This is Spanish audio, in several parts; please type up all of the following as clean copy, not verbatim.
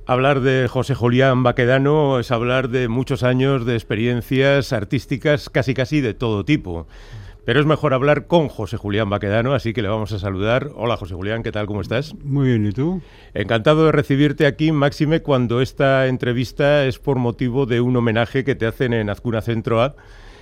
Hablar de José Julián Baquedano es hablar de muchos años de experiencias artísticas casi de todo tipo. Pero es mejor hablar con José Julián Baquedano, así que le vamos a saludar. Hola José Julián, ¿qué tal? ¿Cómo estás? Muy bien, ¿y tú? Encantado de recibirte aquí, máxime cuando esta entrevista es por motivo de un homenaje que te hacen en Azkuna Centro A.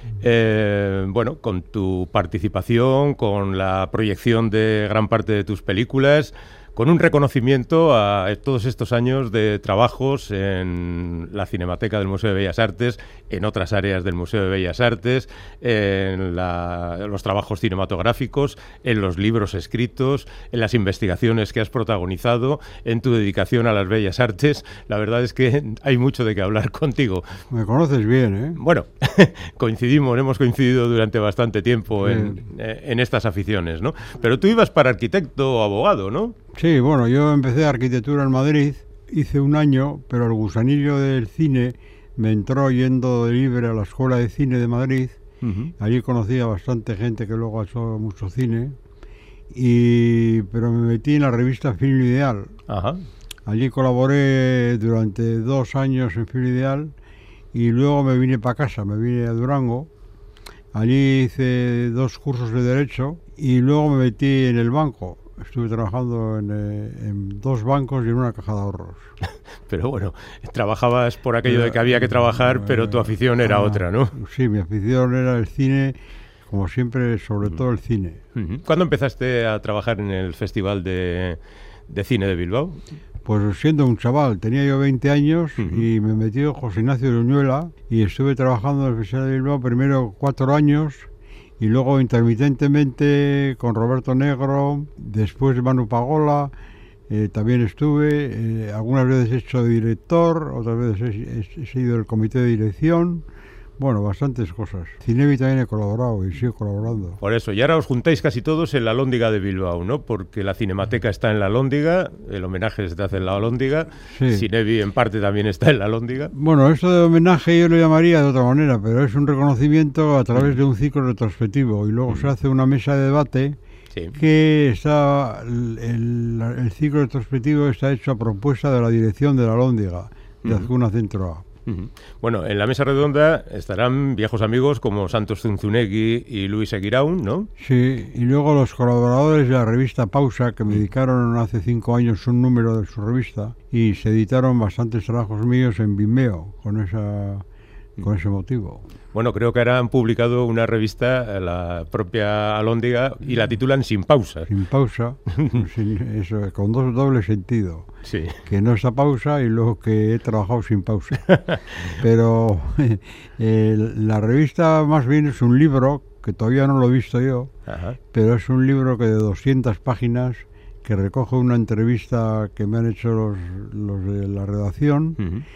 Bueno, con tu participación, con la proyección de gran parte de tus películas, con un reconocimiento a todos estos años de trabajos en la Cinemateca del Museo de Bellas Artes, en otras áreas del Museo de Bellas Artes, en los trabajos cinematográficos, en los libros escritos, en las investigaciones que has protagonizado, en tu dedicación a las bellas artes. La verdad es que hay mucho de qué hablar contigo. Me conoces bien, ¿eh? Bueno, hemos coincidido durante bastante tiempo en estas aficiones, ¿no? Pero tú ibas para arquitecto o abogado, ¿no? Sí, bueno, yo empecé arquitectura en Madrid, hice un año, pero el gusanillo del cine me entró yendo de libre a la Escuela de Cine de Madrid. Allí conocí a bastante gente que luego ha hecho mucho cine, pero me metí en la revista Film Ideal. Ajá. Allí colaboré durante 2 años en Film Ideal y luego me vine para casa, me vine a Durango. Allí hice 2 cursos de Derecho y luego me metí en el banco. Estuve trabajando en 2 bancos y en una caja de ahorros. Pero bueno, trabajabas por aquello de que había que trabajar, pero tu afición era otra, ¿no? Sí, mi afición era el cine, como siempre, sobre todo el cine. ¿Cuándo empezaste a trabajar en el Festival de Cine de Bilbao? Pues siendo un chaval, tenía yo 20 años y me metió José Ignacio de Uñuela y estuve trabajando en el Festival de Bilbao primero 4 años y luego intermitentemente con Roberto Negro, después Manu Pagola, también estuve, algunas veces he hecho de director, otras veces he sido del comité de dirección. Bueno, bastantes cosas. Cinevi también he colaborado y sigo colaborando. Por eso, y ahora os juntáis casi todos en la Alhóndiga de Bilbao, ¿no? Porque la Cinemateca está en la Alhóndiga, el homenaje se te hace en la Alhóndiga, sí. Cinevi en parte también está en la Alhóndiga. Bueno, esto de homenaje yo lo llamaría de otra manera, pero es un reconocimiento a través de un ciclo retrospectivo y luego se hace una mesa de debate. Sí. Que está el ciclo retrospectivo está hecho a propuesta de la dirección de la Alhóndiga, de Azkuna Centro A. Bueno, en la mesa redonda estarán viejos amigos como Santos Zunzunegui y Luis Eguiraun, ¿no? Sí, y luego los colaboradores de la revista Pausa, que me dedicaron hace 5 años un número de su revista, y se editaron bastantes trabajos míos en Vimeo con ese motivo. Bueno, creo que ahora han publicado una revista, la propia Alhóndiga, y la titulan Sin Pausa. Sin pausa, eso, con doble sentido. Sí. Que no es a pausa y luego que he trabajado sin pausa. Pero la revista más bien es un libro, que todavía no lo he visto yo, pero es un libro que de 200 páginas que recoge una entrevista que me han hecho los de la redacción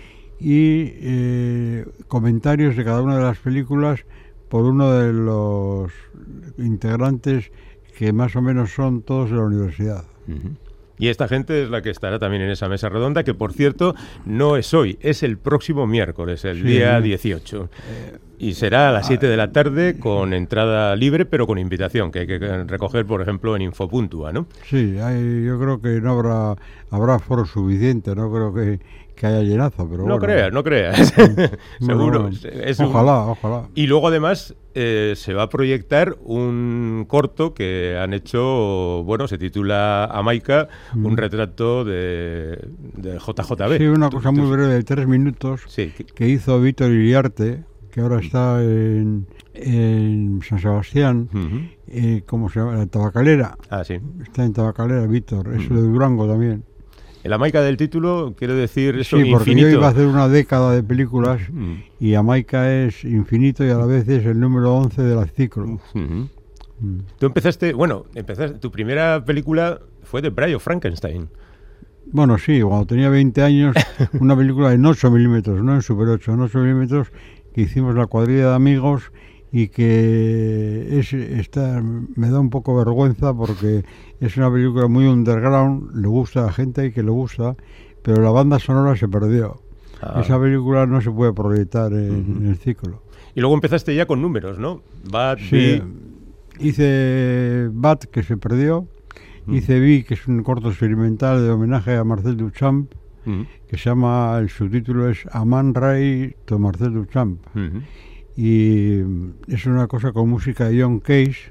y comentarios de cada una de las películas por uno de los integrantes que más o menos son todos de la universidad. Y esta gente es la que estará también en esa mesa redonda, que por cierto no es hoy, es el próximo miércoles, el día 18. Y será a las 7 de la tarde con entrada libre, pero con invitación, que hay que recoger, por ejemplo, en Infopuntua, ¿no? Sí, yo creo que no habrá foro suficiente, no creo que haya llenazo, pero no bueno. No creas. Seguro. Ojalá. Y luego además se va a proyectar un corto que han hecho, bueno, se titula Amaica, un retrato de JJB. Sí, una cosa muy breve de 3 minutos, sí, que hizo Víctor Iriarte, que ahora está en San Sebastián, ¿cómo se llama? La Tabacalera. Ah, sí. Está en Tabacalera, Víctor, es de Durango también. El Amaica del título quiere decir eso, sí, porque infinito. Yo iba a hacer una década de películas y Amaica es infinito y a la vez es el número 11 del ciclo. Tú empezaste, tu primera película fue de Bride of Frankenstein. Bueno, sí, cuando tenía 20 años, una película en 8 milímetros, no en Super 8, en 8 milímetros, que hicimos la cuadrilla de amigos y que me da un poco vergüenza porque es una película muy underground, le gusta a la gente y que le gusta, pero la banda sonora se perdió. Esa película no se puede proyectar en el ciclo. Y luego empezaste ya con números, ¿no? Bat, sí, hice Bat, que se perdió, hice Vi, que es un corto experimental de homenaje a Marcel Duchamp, que se llama, el subtítulo es Amant Ray to Marcel Duchamp. Y es una cosa con música de John Cage,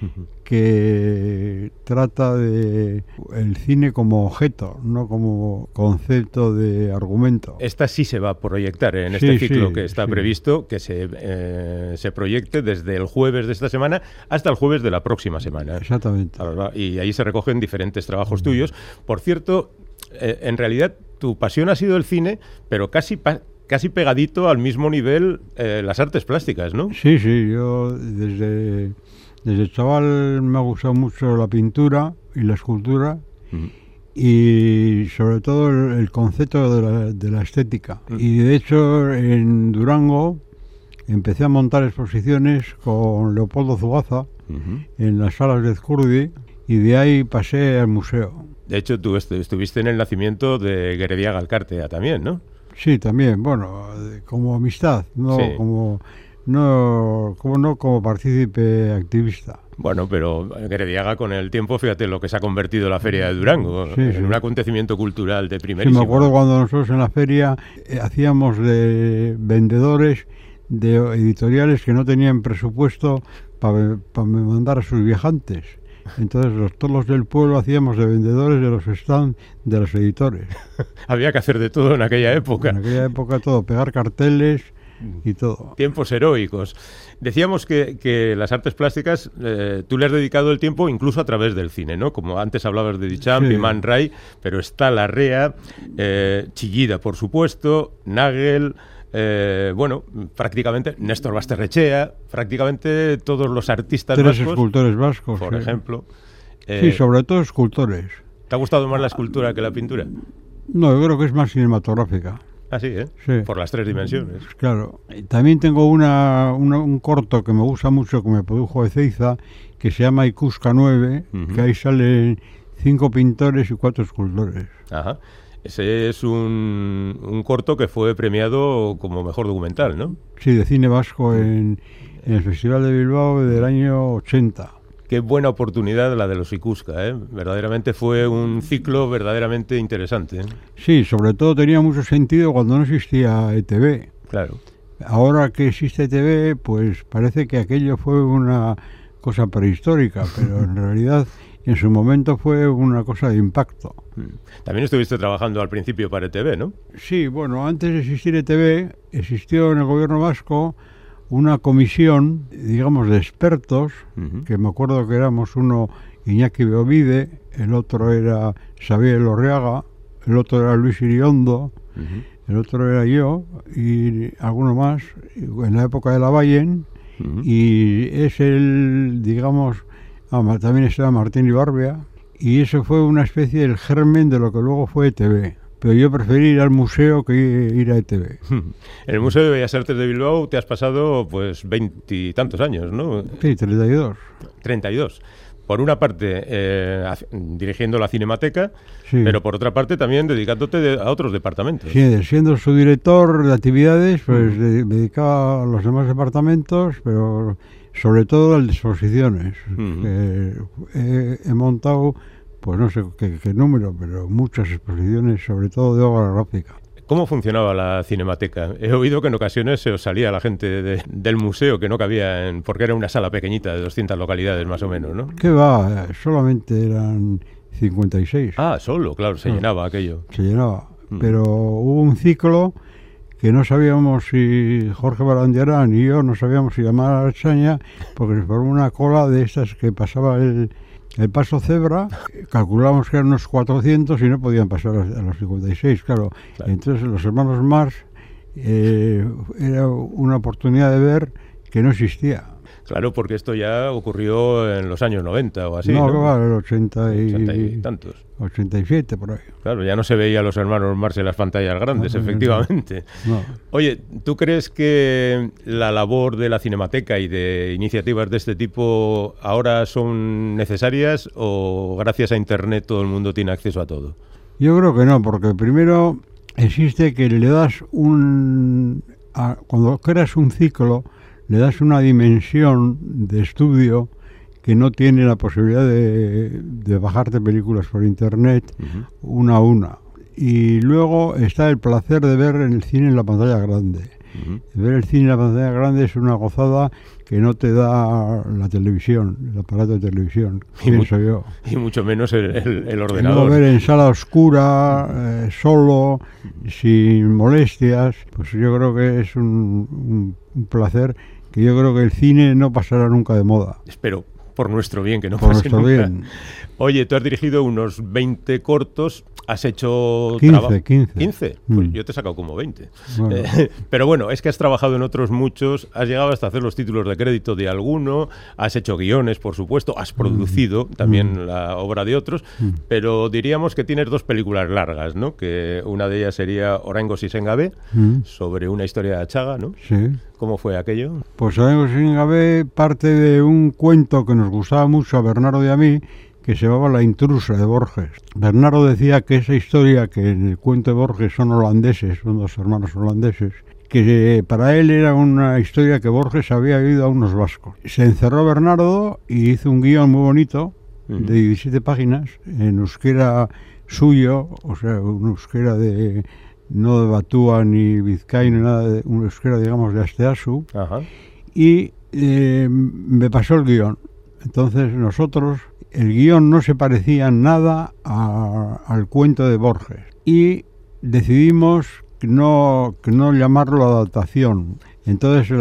que trata de el cine como objeto, no como concepto de argumento. Esta sí se va a proyectar en este ciclo que está previsto, que se proyecte desde el jueves de esta semana hasta el jueves de la próxima semana. Exactamente. Y ahí se recogen diferentes trabajos tuyos. Por cierto, en realidad tu pasión ha sido el cine, pero casi pegadito al mismo nivel las artes plásticas, ¿no? Sí, yo desde chaval me ha gustado mucho la pintura y la escultura, y sobre todo el concepto de la estética. Y de hecho en Durango empecé a montar exposiciones con Leopoldo Zugaza en las salas de Ezcurdi, y de ahí pasé al museo. De hecho, tú estuviste en el nacimiento de Gerediaga Alcártea también, ¿no? Sí, también, bueno, como amistad, no como partícipe activista. Bueno, pero Gerediaga con el tiempo, fíjate lo que se ha convertido la Feria de Durango, en un acontecimiento cultural de primerísimo. Sí, me acuerdo cuando nosotros en la feria hacíamos de vendedores de editoriales que no tenían presupuesto para mandar a sus viajantes. Entonces todos los del pueblo hacíamos de vendedores de los stands de los editores. Había que hacer de todo en aquella época. En aquella época todo, pegar carteles y todo. Tiempos heroicos. Decíamos que las artes plásticas, tú le has dedicado el tiempo incluso a través del cine, ¿no? Como antes hablabas de Duchamp y Man Ray, pero está Larrea, Chillida, por supuesto, Nagel, prácticamente Néstor Basterrechea, prácticamente todos los artistas vascos. 3 escultores vascos. Por ejemplo. Sí, sobre todo escultores. ¿Te ha gustado más la escultura que la pintura? No, yo creo que es más cinematográfica. Ah, sí, Sí. Por las 3 dimensiones. Claro. También tengo un corto que me gusta mucho, que me produjo Ezeiza, que se llama Icusca 9, que ahí salen 5 pintores y 4 escultores. Ajá. Ese es un corto que fue premiado como mejor documental, ¿no? Sí, de cine vasco en el Festival de Bilbao del año 80. Qué buena oportunidad la de los Icusca, ¿eh? Verdaderamente fue un ciclo verdaderamente interesante, ¿eh? Sí, sobre todo tenía mucho sentido cuando no existía ETV. Claro. Ahora que existe ETV, pues parece que aquello fue una cosa prehistórica, pero en realidad en su momento fue una cosa de impacto. También estuviste trabajando al principio para ETV, ¿no? Sí, bueno, antes de existir ETV, existió en el gobierno vasco una comisión, digamos, de expertos, que me acuerdo que éramos uno Iñaki Beovide, el otro era Xavier Lorriaga, el otro era Luis Iriondo, el otro era yo y alguno más, en la época de Lavallen, y es el, digamos, también estaba Martín Ibarbia, y eso fue una especie del germen de lo que luego fue ETV. Pero yo preferí ir al museo que ir a ETV. En el Museo de Bellas Artes de Bilbao te has pasado pues 20 y tantos años, ¿no? Sí, 32. 32. Por una parte dirigiendo la Cinemateca, pero por otra parte también dedicándote a otros departamentos. Sí, siendo su director de actividades, pues me dedicaba a los demás departamentos, pero sobre todo al de exposiciones. He montado, pues no sé qué número, pero muchas exposiciones, sobre todo de obra gráfica. ¿Cómo funcionaba la Cinemateca? He oído que en ocasiones se os salía la gente del museo, que no cabía, porque era una sala pequeñita de 200 localidades más o menos, ¿no? ¿Qué va? Solamente eran 56. Ah, solo, claro, se llenaba aquello. Se llenaba, pero hubo un ciclo que no sabíamos si Jorge Barandiarán y yo no sabíamos si llamar a Archaña, porque se formó una cola de estas que pasaba el paso cebra, calculamos que eran unos 400 y no podían pasar a los 56, claro. Entonces los hermanos Mars era una oportunidad de ver que no existía. Claro, porque esto ya ocurrió en los años 90 o así, ¿no? No, claro, el 80 y tantos. 87 por ahí. Claro, ya no se veía a los hermanos Mars en las pantallas grandes, efectivamente. No. Oye, ¿tú crees que la labor de la Cinemateca y de iniciativas de este tipo ahora son necesarias o gracias a Internet todo el mundo tiene acceso a todo? Yo creo que no, porque primero existe que le das cuando creas un ciclo, le das una dimensión de estudio que no tiene la posibilidad de bajarte películas por internet una a una. Y luego está el placer de ver el cine en la pantalla grande. Ver el cine en la pantalla grande es una gozada que no te da la televisión, el aparato de televisión, pienso yo. Y mucho menos el ordenador. No ver en sala oscura, solo, sin molestias, pues yo creo que es un placer que yo creo que el cine no pasará nunca de moda. Espero, por nuestro bien, que no por pase nuestro nunca. Bien. Oye, tú has dirigido unos 20 cortos, has hecho 15. ¿15? Pues yo te he sacado como 20. Bueno. Pero bueno, es que has trabajado en otros muchos, has llegado hasta hacer los títulos de crédito de alguno, has hecho guiones, por supuesto, has producido también la obra de otros, pero diríamos que tienes 2 películas largas, ¿no? Que una de ellas sería Orango Sisengabe, sobre una historia de Achaga, ¿no? Sí. ¿Cómo fue aquello? Pues Orango Sisengabe parte de un cuento que nos gustaba mucho a Bernardo y a mí, que se llamaba La intrusa, de Borges. Bernardo decía que esa historia, que en el cuento de Borges son holandeses, son 2 hermanos holandeses, que para él era una historia que Borges había oído a unos vascos. Se encerró Bernardo y hizo un guión muy bonito, de 17 páginas, en euskera suyo, o sea, un euskera de... no de Batúa ni Vizcay ni nada, de un euskera, digamos, de Asteasu. Ajá. Y me pasó el guión. Entonces nosotros, el guión no se parecía en nada al cuento de Borges. Y decidimos que no llamarlo adaptación. Entonces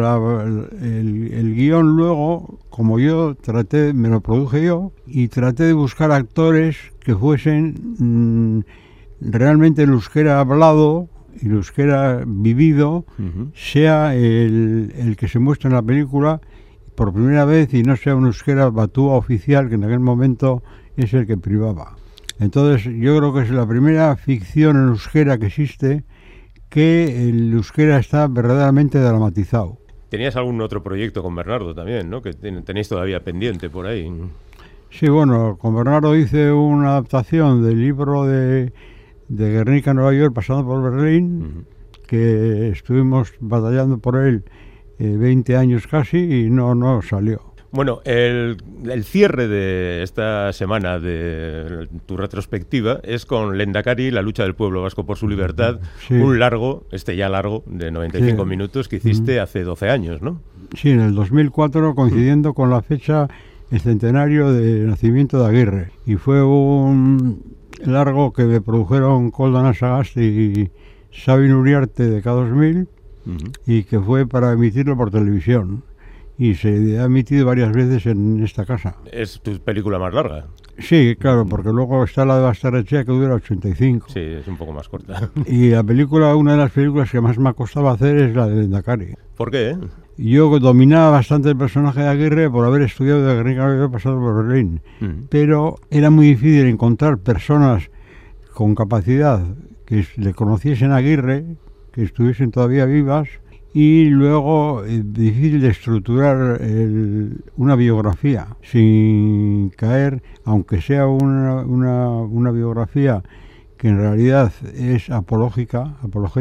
el guión luego, como yo me lo produje yo, y traté de buscar actores que fuesen realmente el euskera hablado y el euskera vivido, sea el que se muestra en la película por primera vez y no sea un euskera batúa oficial, que en aquel momento es el que privaba. Entonces yo creo que es la primera ficción en euskera que existe que el euskera está verdaderamente dramatizado. Tenías algún otro proyecto con Bernardo también, ¿no? Que tenéis todavía pendiente por ahí. Sí, bueno, con Bernardo hice una adaptación del libro de Guernica, Nueva York, pasando por Berlín, que estuvimos batallando por él 20 años casi y no salió. Bueno, el cierre de esta semana de tu retrospectiva es con Lehendakari, la lucha del pueblo vasco por su libertad, un largo, de 95 minutos que hiciste hace 12 años, ¿no? Sí, en el 2004, coincidiendo con la fecha, el centenario de nacimiento de Aguirre. Y fue un largo que me produjeron Koldo Sagasti y Sabin Uriarte de K2000 y que fue para emitirlo por televisión. Y se ha emitido varias veces en esta casa. ¿Es tu película más larga? Sí, claro, porque luego está la de Basterrechea, que dura 85. Sí, es un poco más corta. Y la película, una de las películas que más me ha costado hacer es la de Lehendakari. ¿Por qué? Yo dominaba bastante el personaje de Aguirre por haber estudiado de Guernica pasado por Berlín, pero era muy difícil encontrar personas con capacidad que le conociesen a Aguirre, que estuviesen todavía vivas, y luego difícil de estructurar una biografía sin caer, aunque sea una biografía que en realidad es apologética,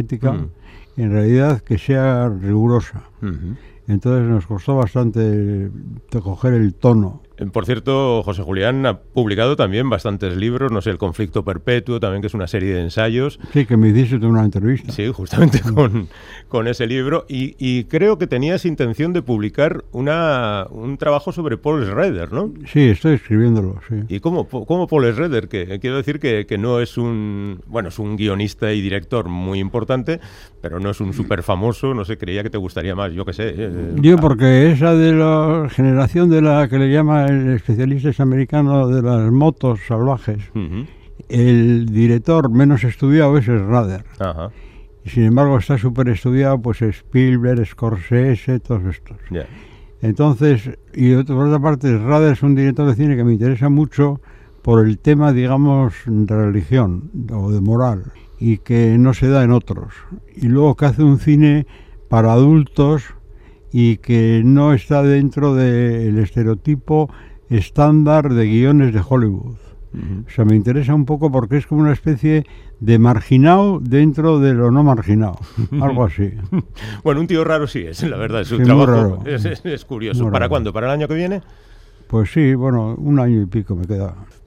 en realidad que sea rigurosa. Entonces nos costó bastante coger el tono. Por cierto, José Julián ha publicado también bastantes libros, no sé, El conflicto perpetuo, también, que es una serie de ensayos. Sí, que me hiciste una entrevista. Sí, justamente con ese libro. Y creo que tenías intención de publicar un trabajo sobre Paul Schrader, ¿no? Sí, estoy escribiéndolo, sí. ¿Y cómo Paul Schrader? Que quiero decir que no es es un guionista y director muy importante, pero no es un súper famoso, no sé, creía que te gustaría más, yo qué sé. Yo, porque esa de la generación de la que le llama el especialista es americano de las motos salvajes, el director menos estudiado es Schrader. Ajá. Y sin embargo está súper estudiado pues Spielberg, Scorsese, todos estos. Yeah. Entonces, y por otra parte, Schrader es un director de cine que me interesa mucho por el tema, digamos, de religión o de moral, y que no se da en otros. Y luego que hace un cine para adultos y que no está dentro del estereotipo estándar de guiones de Hollywood. O sea, me interesa un poco porque es como una especie de marginado dentro de lo no marginado, algo así. Bueno, un tío raro sí es, la verdad, su sí, trabajo es curioso. Muy ¿Para raro. cuándo? ¿Para el año que viene? Pues sí, bueno, 1 año y pico me queda.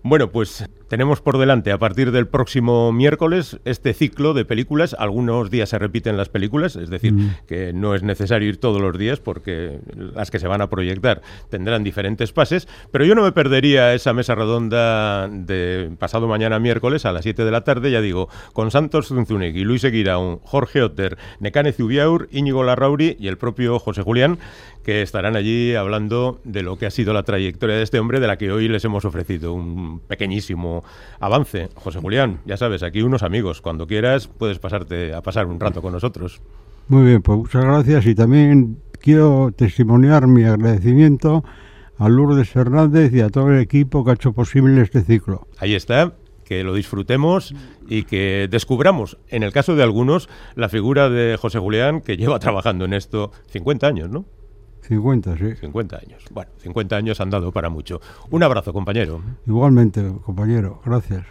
Bueno, pues tenemos por delante a partir del próximo miércoles este ciclo de películas. Algunos días se repiten las películas, es decir, que no es necesario ir todos los días porque las que se van a proyectar tendrán diferentes pases, pero yo no me perdería esa mesa redonda de pasado mañana miércoles a las 7 de la tarde, ya digo, con Santos Zunzunegui, Luis Eguiraun, Jorge Otter, Nekane Zubiaur, Íñigo Larrauri y el propio José Julián, que estarán allí hablando de lo que ha sido la trayectoria de este hombre, de la que hoy les hemos ofrecido un pequeñísimo avance. José Julián, ya sabes, aquí unos amigos. Cuando quieras puedes pasarte a pasar un rato con nosotros. Muy bien, pues muchas gracias, y también quiero testimoniar mi agradecimiento a Lourdes Hernández y a todo el equipo que ha hecho posible este ciclo. Ahí está. Que lo disfrutemos y que descubramos, en el caso de algunos, la figura de José Julián, que lleva trabajando en esto 50 años, ¿no? 50, sí. 50 años. Bueno, 50 años han dado para mucho. Un abrazo, compañero. Igualmente, compañero. Gracias.